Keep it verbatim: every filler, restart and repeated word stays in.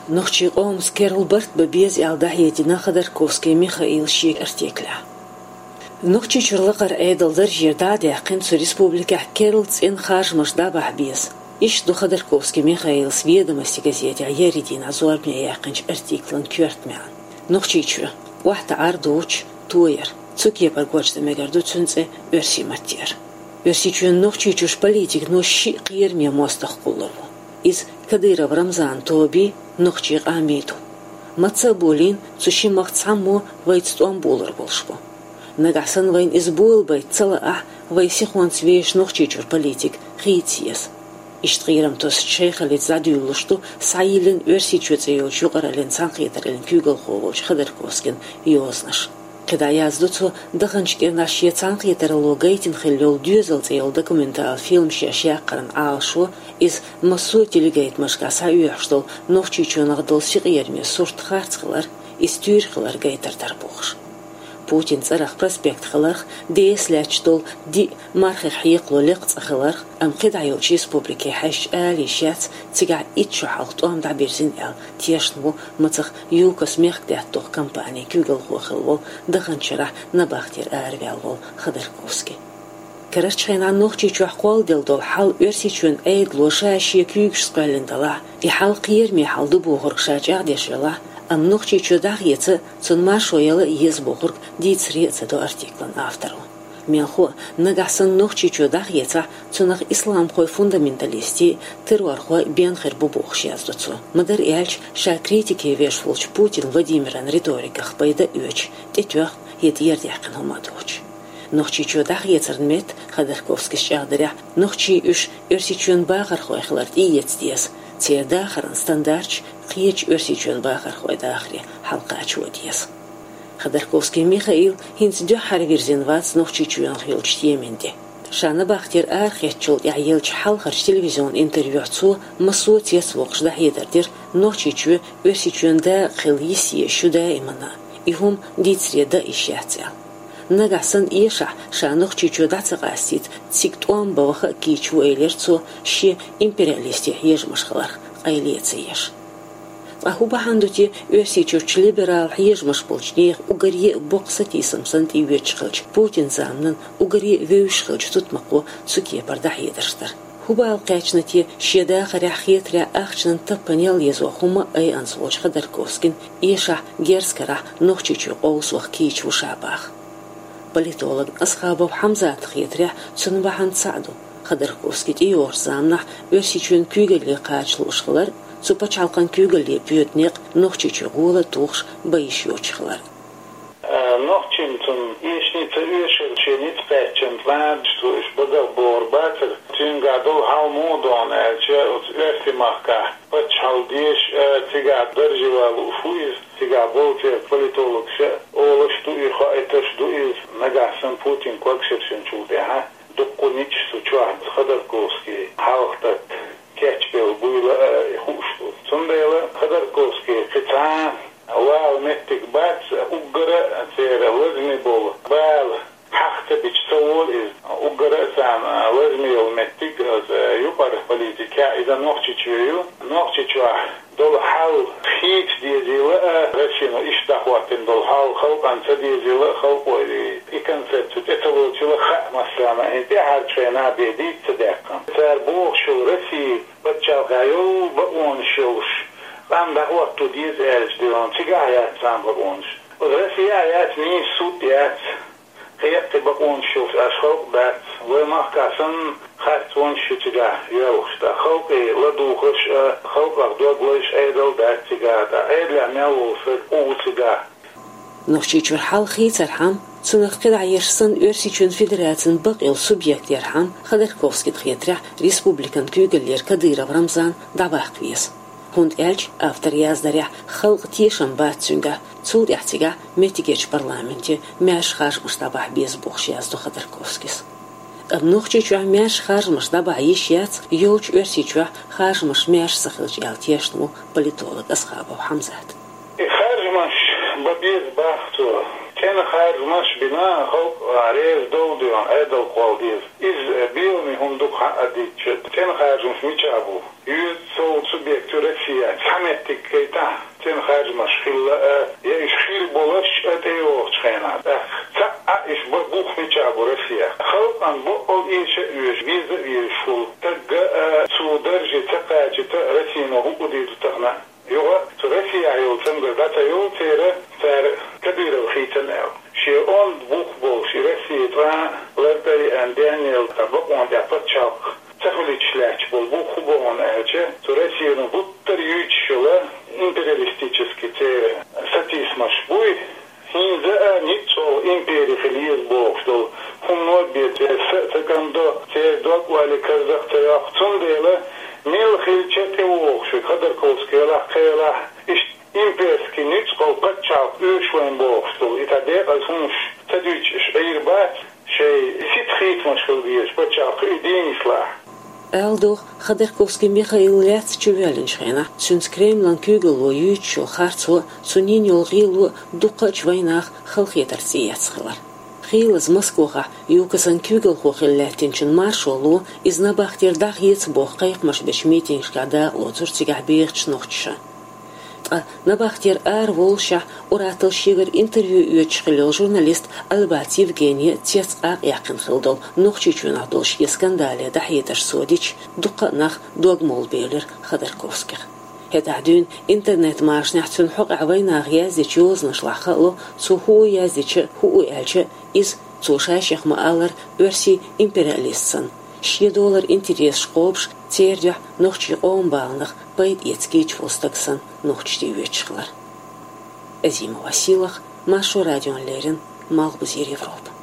نخشي قوم سكيرل برت ببيز إعداهيتنا خدركوفسكي ميخائيل شيك ارتيكلا نخشي شرلقر ايدل درجير دادي قين سو республика كيرلز إن خارج مشدابه بيز إيش دو خدركوفسكي ميخائيل сведомости газете Аеридин азуарбня яқинч артиклан кюртмян نخشي чу واحد عردوش توير цуке паргочта мегарду цунце верси матер верси чу нохчи чуш политик но ши қирме мостах куллару из Кадыров Рамзан тоби нохчи амиту маца болин цуши махцаму вайцтуам болар болшпо нагасан вайн из болбай цала а вайсихон свеш нохчи чур политик хитиес иштгирам тос шейхалит задюлушту сайилен верси чуцеё чугарален санхитерен кюгл ховоч хадерковскин ёзнаш когда я сдуцу даханчке наши цанхитер логейтин хеллол дюзелцейл документал фильм шешякран алшо из массу телегейт машкаса уяштол нохчи чонагдол сигерме сорт харцхлар из тюрхлар гейтер бухш Путин царах проспект хлар деслячтол ди мархи хиqlo леqцхлар ам қидайоч республики хаш алишац цига итчу халтом да берзин эл тешну мацх юкос мехтятох компания кюгл хохлвол даханчара на бахтир арвялвол хадерковский Карачхена нохчи чухқол делдол хал версичун эйд лошаши кюгш скалендала и хал қирми халду бухоршача дешела Ам нохчи чудах яца цунма шояла ез бухург дицреца до артиклан автору. Мелхо нагасан нохчи чудах яца цунах ислам хой фундаменталисти террор хой бенхер бубухши аздуцу. Мадар ялч ша критики вешфулч Путин Владимиран риториках пайда үч тетюх ет ердяқын хумадуч. Нохчи чудах яцарнмет Ходорковский шадаря нохчи үш өрсичун бағар хой хларт и ецдес. Церда харан стандарч Хич өрсичун бахар хойда ахри халка чудес. Ходорковский Михаил хинц дюхар вирзинвац нохчичун хилч теменде. Шана бахтер архечул яелч халхар телевизион интервьюцу масу тес вокшда хедердер нохчичу өрсичунда хилиси шуда имана. Ихум дицреда ишяця. Нагасан иша шанохчичу дацагасит циктуан баваха кичу эйлерцу ши империалисти ежмашхалар айлецееш. Ахуба хандути өрсичурч либерал ежмаш болчнех угарье боксати самсант и вечхалч Путин замнан угарье веушхалч тутмаку цуке пардахедерштар. Хуба алкачнати шеда харяхетра ахчнан тапанел езохума ай ансвоч Ходорковскин иша герскара нохчичу оусвах кичу шабах. Политолог Асхабов Хамзат хитря цунбахан саду Ходорковский иор замнах өрсичун кюгелли качлушхлар Супачалкан кюгелли пьютнек нохчичу гола тухш байшочхлар. Нохчинтун ишница ишел чениц печент ланд что иш бага борбатер тингадол халмодон элче эртимахка пачалдиш тига держивал уфуиз тига болте политолог ше олошту ихо этошду из нагасан Путин квакшершен чудеха докунич сучуан Ходорковский халхтат кечбел буйла хушту цундела Ходорковский кита Вау неттик бац угра цера лазми бол бал хахта бичсовол из угра сам лазми ол неттик юпар политика иза нохчичую нохчичуа дол хал хит дизила рашино иштахватин дол хал халкан дизила халкой и концепцию это получила ха маслама инте харчена беди цдекам цар бог шул раси бачалгаю бон шулш Am da ort tu dies els dion cigayat sam bei uns. Und das ja jetzt nie sut jetzt. Geert bei uns schuf as hoop dat we mag kassen gaat ons ciga. Ja, sta hoop e laduchs hoop af doglois edel dat ciga. Da edla nou voor o ciga. Нохчичур халхи цархам цунах кедайерсан өрсичун федерацин бакил субъект ярхам Ходорковский тхетра республикан кюгеллер Кадыров Рамзан дабахвес. Хунд элч автор яздаря халк тишам бацюнга цур яхтига метигеч парламенте мяш хажмыш табах без бухш язду Ходорковскис. Обнохчичуа мяш хажмыш табах ещяц ёлч өрсичуа хажмыш мяш сахилч ялтешну политолог Асхабов Хамзат. И хажмыш бабез бахту Ten خارج مش بنا خو عريز دوديون أدل قالديز إز بيومي هم دك حديتش ten خارج مش ميشابو يود صوت سبيكت رسيا سمتك كيتا ten خارج مش خل يش خير بولش أتيوش خينا سا إيش بوخ ميشابو رسيا خلق عن بقول إيش يش بيز يشفول تجا سودرجة تقاجة رسينا هو دي تغنى يوه رسيا يول تنقل داتا يول تيرا تار كبيرة وخيتنا شيء أول بوخ بول شيء رسي ترى لبي أن دانيال تبقى عند أفتشاق تخلي تشلاش بول بوخ بول أرجع ترسي إنه بطر يجشلا إمبرياليستيش كتير ستيس مشبوي هين ذا نيتو إمبري خليل بوخ دو هم نوبي تكندو تيردوك والي كذا تياقتون ديلا ميل خيل تشتي ووخ شو قدر كوسكيلا خيلا إمبرسكي نيتو بتشاق أشوين بوخ دو إتاديق أزمش تدويج شعير بات شيء سيت خيت مشكل بيش بتشاق إدين إصلاح Eldoch Khodorkovsky Mikhail Ляцчувялиншхена Цюнс Кремлан Кюгело Ючо Харцо Цуниньол Гилу Дукач Вайнах Халхетарсияцхылар. Хил из Москваха Юкасан Кюгел Хохиллятинчин Маршалу из Набахтердах Ецбох Кайхмаш Бешмитиншкада Лоцурцигахбирч Нохчша. Набахтер ар волша уратыл шигер интервью үечхилел журналист Албат Евгения Тец ак якын хылдол нохчичуна долшье скандалия дахьеташ содич дуканах догмол бейлер Khodorkovskих. Хедадюн интернет маршняхтун хук авайнах язич ёзнашлахало цуху язиче хуу элче из цушаших маалар верси империалистсан. Шье доллар интерес шкобш тердя нохчи омбалнах байт ецкич востаксан нохчти үечхилар. Азима Василах, Машу Радион Лерин, Малбузир Европа.